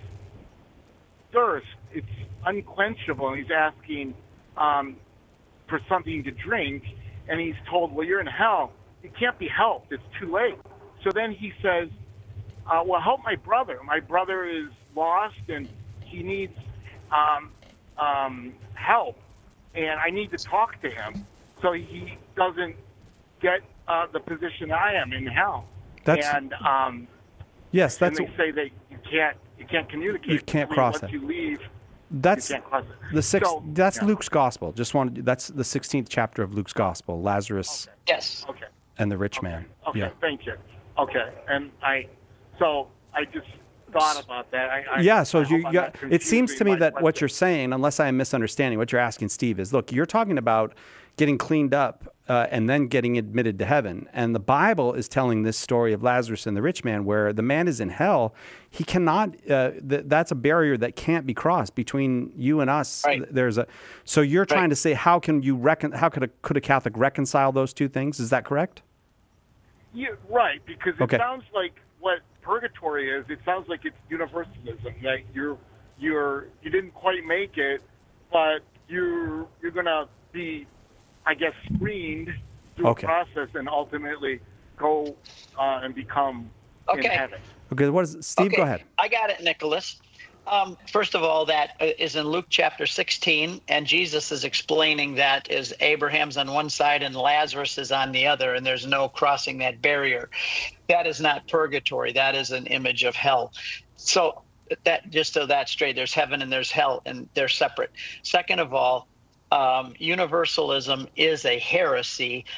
thirst. It's unquenchable, and he's asking um, for something to drink, and he's told, well, you're in hell. It can't be helped. It's too late. So then he says, uh, well, help my brother. My brother is lost, and he needs um, um, help, and I need to talk to him. So he doesn't get uh, the position I am in hell. That's, and um, yes, that's. And they say that you can't you can't communicate. You can't I mean, cross once it. you leave. That's you can't cross it. the sixth. So, that's yeah. Luke's gospel. Just wanted. That's the sixteenth chapter of Luke's gospel. Lazarus. Okay. Yes. Okay. And the rich okay. man. Okay. Yeah. Thank you. Okay. And I, so I just thought about that. I, I, yeah, so I you, you it seems to me that question. what you're saying, unless I am misunderstanding, what you're asking, Steve, is look, you're talking about getting cleaned up uh, and then getting admitted to heaven. And the Bible is telling this story of Lazarus and the rich man where the man is in hell. He cannot, uh, th- that's a barrier that can't be crossed between you and us. Right. There's a, so you're trying right. to say, how can you recon, how could a, could a Catholic reconcile those two things? Is that correct? Yeah, right, because it okay. sounds like what purgatory is. It sounds like it's universalism, that you're you're you didn't quite make it, but you're you're gonna be, I guess, screened through okay. a process and ultimately go uh, and become okay. in heaven. Okay, what is Steve? Okay. Go ahead. I got it, Nicholas. Um, first of all, that is in Luke chapter sixteen, and Jesus is explaining that is Abraham's on one side and Lazarus is on the other, and there's no crossing that barrier. That is not purgatory. That is an image of hell. So that just so that's straight, there's heaven and there's hell, and they're separate. Second of all, um, universalism is a heresy.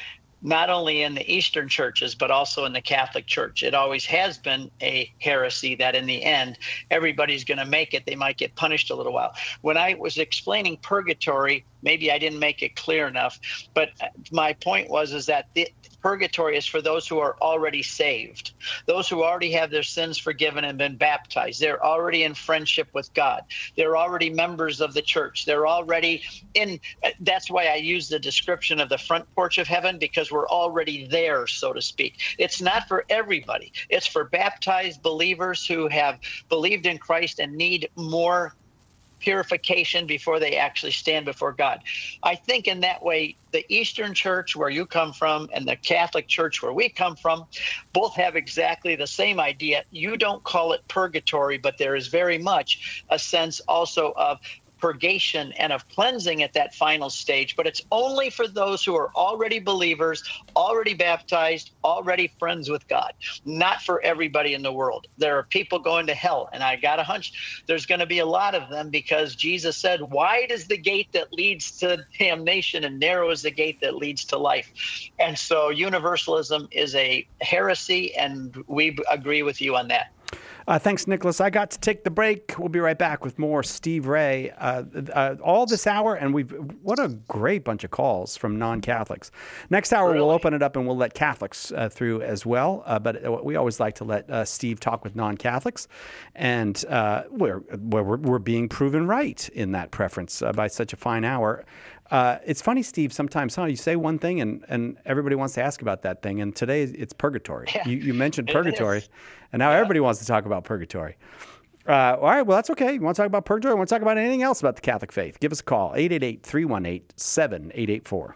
not only in the Eastern churches, but also in the Catholic Church. It always has been a heresy that in the end, everybody's going to make it. They might get punished a little while. When I was explaining purgatory, maybe I didn't make it clear enough, but my point was is that the purgatory is for those who are already saved, those who already have their sins forgiven and been baptized. They're already in friendship with God. They're already members of the church. They're already in. That's why I use the description of the front porch of heaven, because we're already there, so to speak. It's not for everybody. It's for baptized believers who have believed in Christ and need more purification before they actually stand before God. I think in that way, the Eastern Church where you come from and the Catholic Church where we come from both have exactly the same idea. You don't call it purgatory, but there is very much a sense also of purgation and of cleansing at that final stage, but it's only for those who are already believers, already baptized, already friends with God, not for everybody in the world. There are people going to hell, and I got a hunch there's going to be a lot of them, because Jesus said, wide is the gate that leads to damnation and narrow is the gate that leads to life. And so universalism is a heresy, and we agree with you on that. Uh, thanks, Nicholas. I got to take the break. We'll be right back with more Steve Ray uh, uh, all this hour, and we've what a great bunch of calls from non-Catholics. Next hour, really? We'll open it up and we'll let Catholics uh, through as well, uh, but we always like to let uh, Steve talk with non-Catholics, and uh, we're, we're, we're being proven right in that preference uh, by such a fine hour. Uh, it's funny, Steve, sometimes huh, you say one thing and, and everybody wants to ask about that thing. And today it's purgatory. Yeah, you, you mentioned purgatory, and now yeah. everybody wants to talk about purgatory. Uh, all right, well, that's okay. You want to talk about purgatory? You want to talk about anything else about the Catholic faith? Give us a call, eight eight eight, three one eight, seven eight eight four.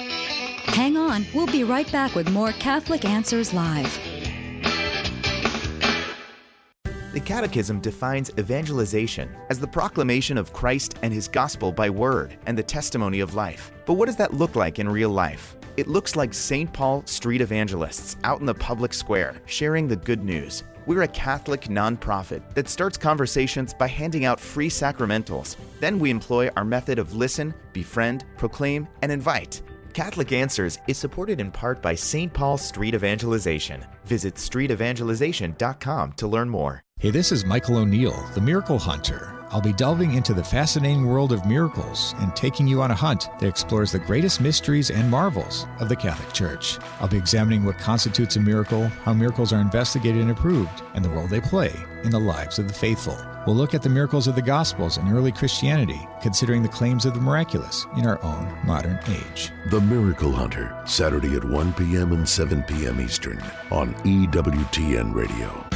Hang on. We'll be right back with more Catholic Answers Live. The Catechism defines evangelization as the proclamation of Christ and His gospel by word and the testimony of life. But what does that look like in real life? It looks like Saint Paul street evangelists out in the public square sharing the good news. We're a Catholic nonprofit that starts conversations by handing out free sacramentals. Then we employ our method of listen, befriend, proclaim, and invite. Catholic Answers is supported in part by Saint Paul Street Evangelization. Visit street evangelization dot com to learn more. Hey, this is Michael O'Neill, the Miracle Hunter. I'll be delving into the fascinating world of miracles and taking you on a hunt that explores the greatest mysteries and marvels of the Catholic Church. I'll be examining what constitutes a miracle, how miracles are investigated and approved, and the role they play in the lives of the faithful. We'll look at the miracles of the Gospels and early Christianity, considering the claims of the miraculous in our own modern age. The Miracle Hunter, Saturday at one p.m. and seven p.m. Eastern on E W T N Radio.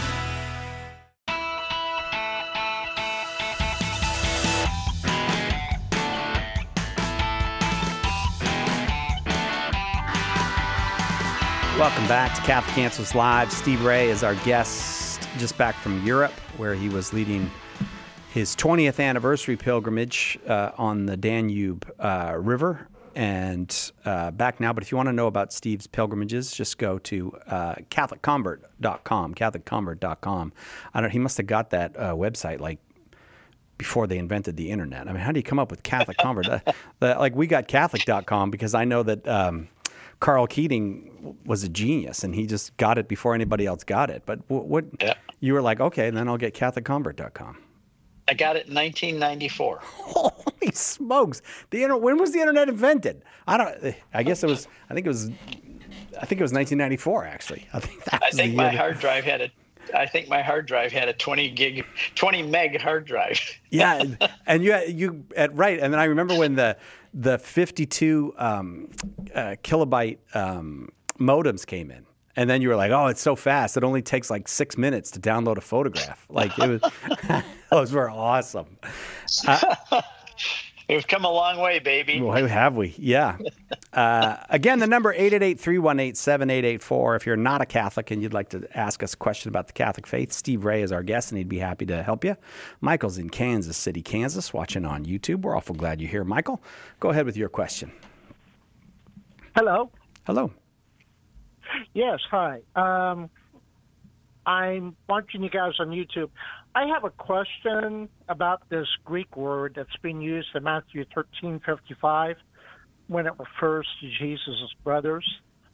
Welcome back to Catholic Answers Live. Steve Ray is our guest, just back from Europe, where he was leading his twentieth anniversary pilgrimage uh, on the Danube uh, River, and uh, back now. But if you want to know about Steve's pilgrimages, just go to uh, Catholic Convert dot com, Catholic Convert dot com. I don't. He must have got that uh, website like before they invented the internet. I mean, how do you come up with Catholic Convert? uh, the, like we got Catholic dot com because I know that. Um, Carl Keating was a genius, and he just got it before anybody else got it. But what, what yeah. you were like, okay, then I'll get Catholic Convert dot com. I got it in nineteen ninety-four. Holy smokes! The inter- when was the internet invented? I don't. I guess it was. I think it was. I think it was nineteen ninety-four. Actually, I think that was I think the my year hard drive had a. I think my hard drive had a twenty gig, twenty meg hard drive. Yeah, and you you at right, and then I remember when the the fifty-two um, uh, kilobyte um, modems came in, and then you were like, "Oh, it's so fast! It only takes like six minutes to download a photograph." Like it was, those were awesome. Uh, We've come a long way, baby. Well, have we? Yeah. Uh, again, the number eight eight eight, three one eight, seven eight eight four. If you're not a Catholic and you'd like to ask us a question about the Catholic faith, Steve Ray is our guest, and he'd be happy to help you. Michael's in Kansas City, Kansas, watching on YouTube. We're awful glad you're here, Michael. Go ahead with your question. Hello. Hello. Yes, hi. Um, I'm watching you guys on YouTube. I have a question about this Greek word that's being used in Matthew thirteen fifty-five when it refers to Jesus' brothers.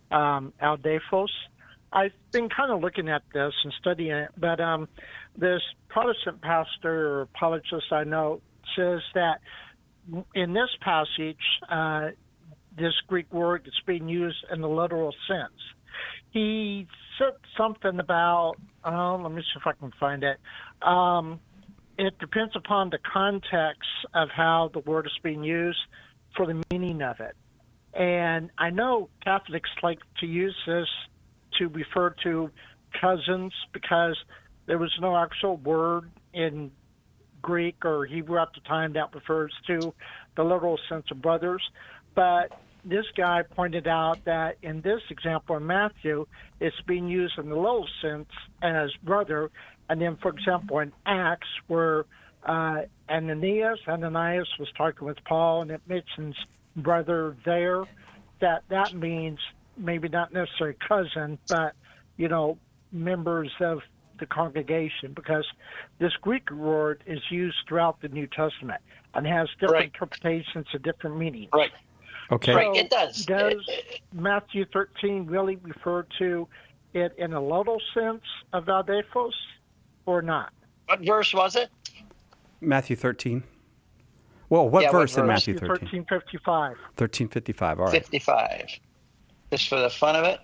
um, Aldephos. I've been kind of looking at this and studying it, but um, this Protestant pastor or apologist I know says that in this passage, uh, this Greek word is being used in the literal sense. He said something about, oh, let me see if I can find it. Um, it depends upon the context of how the word is being used for the meaning of it. And I know Catholics like to use this to refer to cousins because there was no actual word in Greek or Hebrew at the time that refers to the literal sense of brothers. But this guy pointed out that in this example in Matthew, it's being used in the literal sense as brother. And then, for example, in Acts, where uh, Ananias, Ananias was talking with Paul, and it mentions brother there, that that means maybe not necessarily cousin, but, you know, members of the congregation, because this Greek word is used throughout the New Testament and has different Right. interpretations and different meanings. Right. Okay. So Right, it does. Does Matthew thirteen really refer to it in a literal sense of Aldephos or not? What verse was it? Matthew thirteen. Well, what Yeah, what verse in verse? Matthew thirteen? thirteen fifty-five. thirteen fifty-five. All right. fifty-five. Just for the fun of it.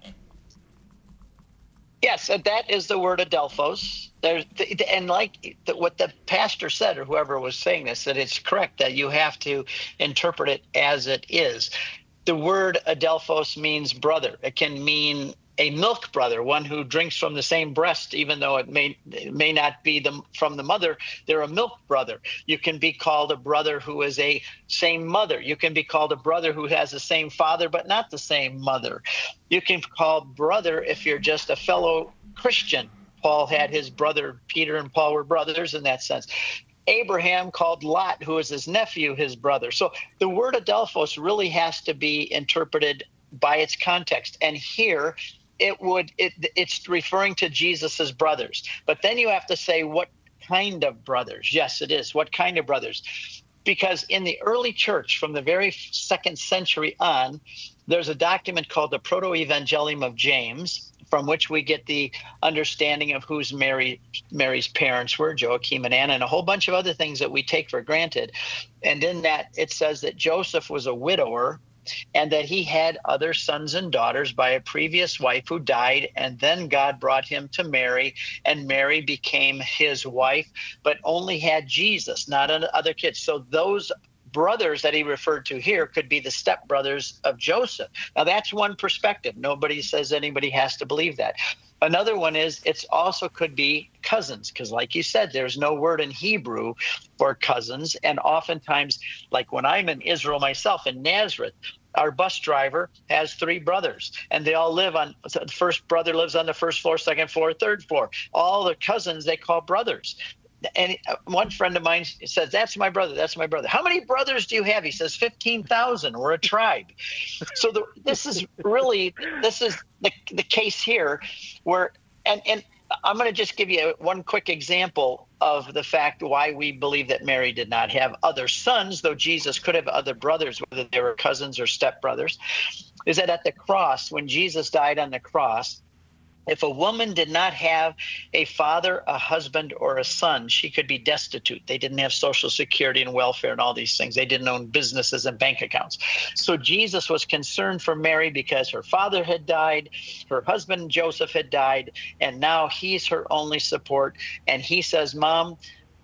Yes, and that is the word adelphos. There's, and like the, what the pastor said, or whoever was saying this, that it's correct that you have to interpret it as it is. The word adelphos means brother. It can mean a milk brother, one who drinks from the same breast, even though it may it may not be the, from the mother. They're a milk brother. You can be called a brother who is a same mother. You can be called a brother who has the same father, but not the same mother. You can call brother if you're just a fellow Christian. Paul had his brother, Peter and Paul were brothers in that sense. Abraham called Lot, who was his nephew, his brother. So the word adelphos really has to be interpreted by its context. And here it would it, it's referring to Jesus's brothers. But then you have to say what kind of brothers. Yes, it is. What kind of brothers? Because in the early church, from the very second century on, there's a document called the Proto-Evangelium of James, from which we get the understanding of whose Mary Mary's parents were, Joachim and Anna, and a whole bunch of other things that we take for granted. And in that, it says that Joseph was a widower and that he had other sons and daughters by a previous wife who died, and then God brought him to Mary, and Mary became his wife, but only had Jesus, not other kids. So those brothers that he referred to here could be the stepbrothers of Joseph. Now, that's one perspective. Nobody says anybody has to believe that. Another one is it's also could be cousins, because like you said, there's no word in Hebrew for cousins. And oftentimes, like when I'm in Israel myself, in Nazareth, our bus driver has three brothers, and they all live on, the first brother lives on the first floor, second floor, third floor. All the cousins they call brothers. And one friend of mine says, that's my brother, that's my brother. How many brothers do you have? He says, fifteen thousand. We're a tribe. So the, this is really, this is the, the case here where, and, and I'm going to just give you one quick example of the fact why we believe that Mary did not have other sons, though Jesus could have other brothers, whether they were cousins or stepbrothers, is that at the cross, when Jesus died on the cross, if a woman did not have a father, a husband, or a son, she could be destitute. They didn't have Social Security and welfare and all these things. They didn't own businesses and bank accounts. So Jesus was concerned for Mary because her father had died, her husband Joseph had died, and now he's her only support. And he says, Mom,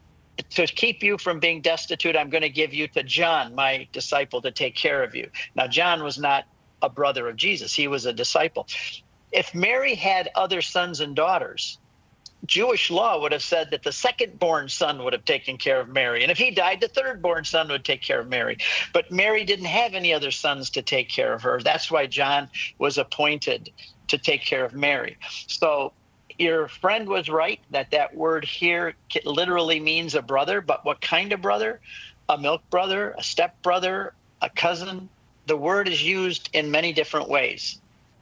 to keep you from being destitute, I'm going to give you to John, my disciple, to take care of you. Now, John was not a brother of Jesus. He was a disciple. If Mary had other sons and daughters, Jewish law would have said that the second-born son would have taken care of Mary. And if he died, the third-born son would take care of Mary. But Mary didn't have any other sons to take care of her. That's why John was appointed to take care of Mary. So your friend was right that that word here literally means a brother. But what kind of brother? A milk brother, a stepbrother, a cousin? The word is used in many different ways.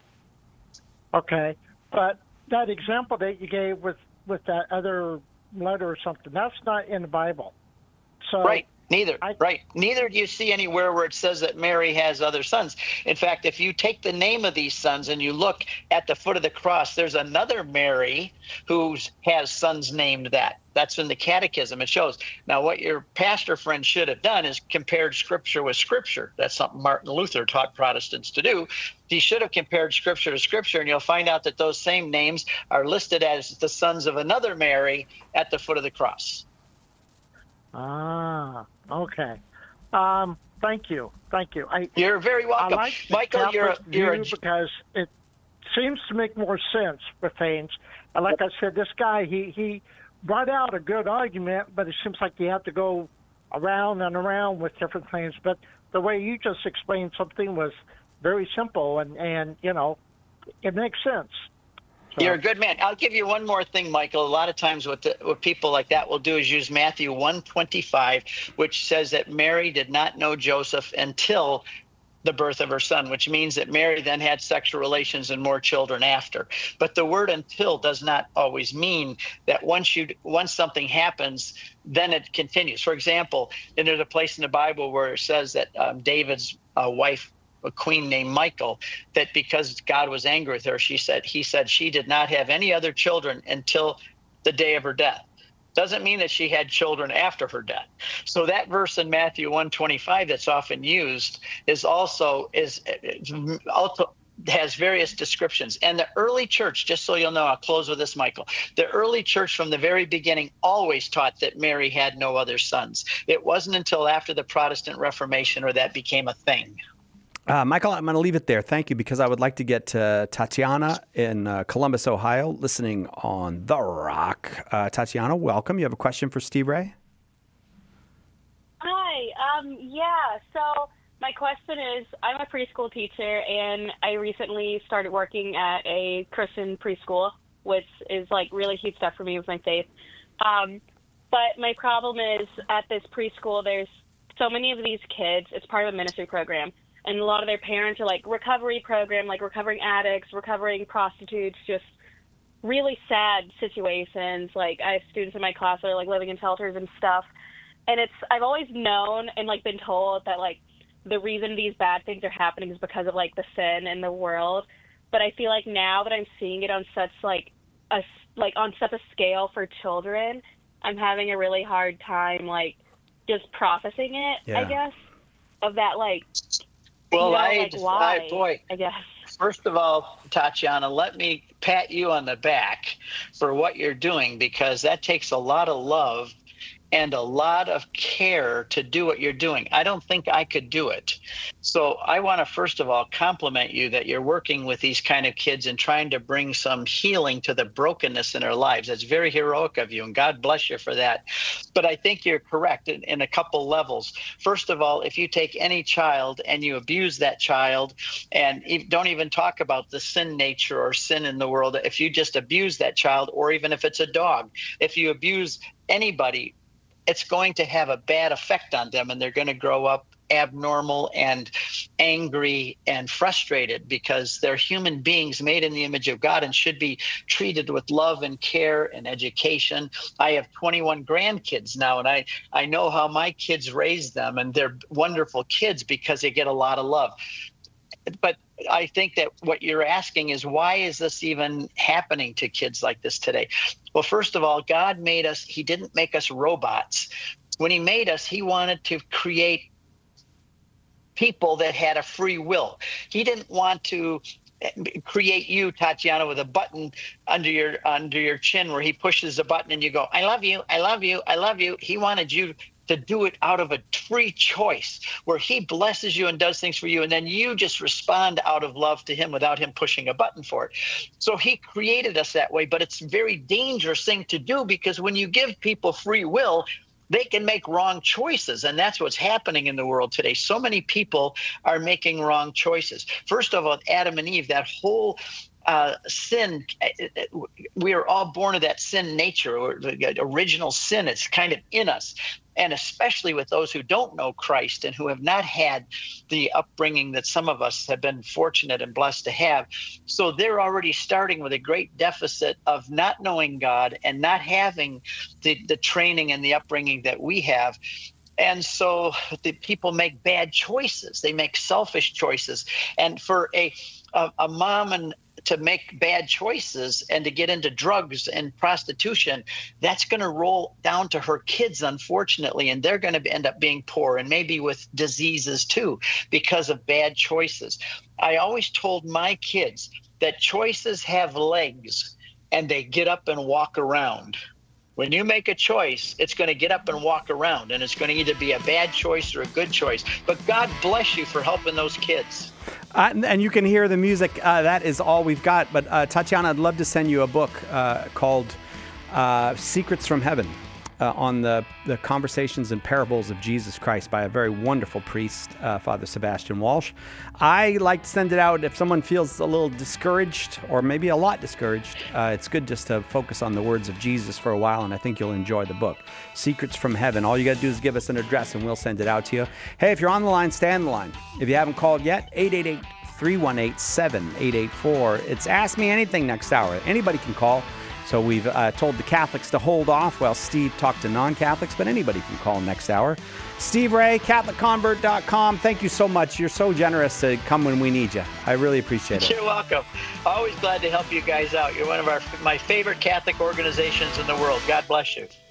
Okay, but that example that you gave with, with that other letter or something, that's not in the Bible. So right. Neither, right. Neither do you see anywhere where it says that Mary has other sons. In fact, if you take the name of these sons and you look at the foot of the cross, there's another Mary who has sons named that. That's in the catechism. It shows. Now, what your pastor friend should have done is compared Scripture with Scripture. That's something Martin Luther taught Protestants to do. He should have compared Scripture to Scripture, and you'll find out that those same names are listed as the sons of another Mary at the foot of the cross. Ah, okay. Um, thank you, thank you. I, you're very welcome, I like the Michael. Catholic You're, you're a... view because it seems to make more sense for things. And like I said, this guy he he brought out a good argument, but it seems like you have to go around and around with different things. But the way you just explained something was very simple, and and you know, it makes sense. So. You're a good man. I'll give you one more thing, Michael. A lot of times what, the, what people like that will do is use Matthew one twenty-five, which says that Mary did not know Joseph until the birth of her son, which means that Mary then had sexual relations and more children after. But the word until does not always mean that once you once something happens, then it continues. For example, and there's a place in the Bible where it says that um, David's uh, wife, a queen named Michal, that because God was angry with her, she said, he said she did not have any other children until the day of her death. Doesn't mean that she had children after her death. So that verse in Matthew one twenty-five that's often used is also is also has various descriptions. And the early church, just so you'll know, I'll close with this, Michael. The early church from the very beginning always taught that Mary had no other sons. It wasn't until after the Protestant Reformation where that became a thing. Uh, Michael, I'm going to leave it there. Thank you, because I would like to get to Tatiana in uh, Columbus, Ohio, listening on The Rock. Uh, Tatiana, welcome. You have a question for Steve Ray? Hi. Um, yeah, so my question is, I'm a preschool teacher, and I recently started working at a Christian preschool, which is, like, really huge stuff for me with my faith. Um, but my problem is, at this preschool, there's so many of these kids. It's part of a ministry program. And a lot of their parents are like recovery program, like recovering addicts, recovering prostitutes, just really sad situations. Like I have students in my class that are like living in shelters and stuff. And it's, I've always known and like been told that like the reason these bad things are happening is because of like the sin in the world. But I feel like now that I'm seeing it on such like a, like on such a scale for children, I'm having a really hard time like just processing it, yeah. I guess, of that like, Well, you know, I, like, why, I, boy, I guess. First of all, Tatiana, let me pat you on the back for what you're doing, because that takes a lot of love and a lot of care to do what you're doing. I don't think I could do it. So I want to, first of all, compliment you that you're working with these kind of kids and trying to bring some healing to the brokenness in their lives. That's very heroic of you, and God bless you for that. But I think you're correct in, in a couple levels. First of all, if you take any child and you abuse that child, and don't even talk about the sin nature or sin in the world, if you just abuse that child, or even if it's a dog, if you abuse anybody, it's going to have a bad effect on them, and they're going to grow up abnormal and angry and frustrated, because they're human beings made in the image of God and should be treated with love and care and education. I have twenty-one grandkids now, and I, I know how my kids raised them, and they're wonderful kids because they get a lot of love. But I think that what you're asking is, why is this even happening to kids like this today? Well, first of all, God made us, he didn't make us robots. When he made us, he wanted to create people that had a free will. He didn't want to create you, Tatiana, with a button under your under your chin where he pushes a button and you go, I love you, I love you, I love you. He wanted you to do it out of a free choice, where he blesses you and does things for you, and then you just respond out of love to him without him pushing a button for it. So he created us that way, but it's a very dangerous thing to do, because when you give people free will, they can make wrong choices, and that's what's happening in the world today. So many people are making wrong choices. First of all, Adam and Eve, that whole Uh, sin, we are all born of that sin nature, or the original sin. It's kind of in us. And especially with those who don't know Christ and who have not had the upbringing that some of us have been fortunate and blessed to have. So they're already starting with a great deficit of not knowing God and not having the, the training and the upbringing that we have. And so the people make bad choices. They make selfish choices. And for a a, a mom and to make bad choices and to get into drugs and prostitution, that's going to roll down to her kids, unfortunately, and they're going to end up being poor and maybe with diseases too because of bad choices. I always told my kids that choices have legs and they get up and walk around. When you make a choice, it's going to get up and walk around, and it's going to either be a bad choice or a good choice. But God bless you for helping those kids. Uh, and you can hear the music. Uh, that is all we've got. But uh, Tatiana, I'd love to send you a book uh, called uh, Secrets from Heaven uh, on the, the conversations and parables of Jesus Christ by a very wonderful priest, uh, Father Sebastian Walsh. I like to send it out if someone feels a little discouraged or maybe a lot discouraged. Uh, it's good just to focus on the words of Jesus for a while, and I think you'll enjoy the book. Secrets from Heaven. All you got to do is give us an address and we'll send it out to you. Hey, if you're on the line, stay on the line. If you haven't called yet, eight eight eight, three one eight, seven eight eight four. It's Ask Me Anything next hour. Anybody can call. So we've uh, told the Catholics to hold off while Steve talked to non-Catholics, but anybody can call next hour. Steve Ray, Catholic Convert dot com. Thank you so much. You're so generous to come when we need you. I really appreciate it. You're welcome. Always glad to help you guys out. You're one of our my favorite Catholic organizations in the world. God bless you.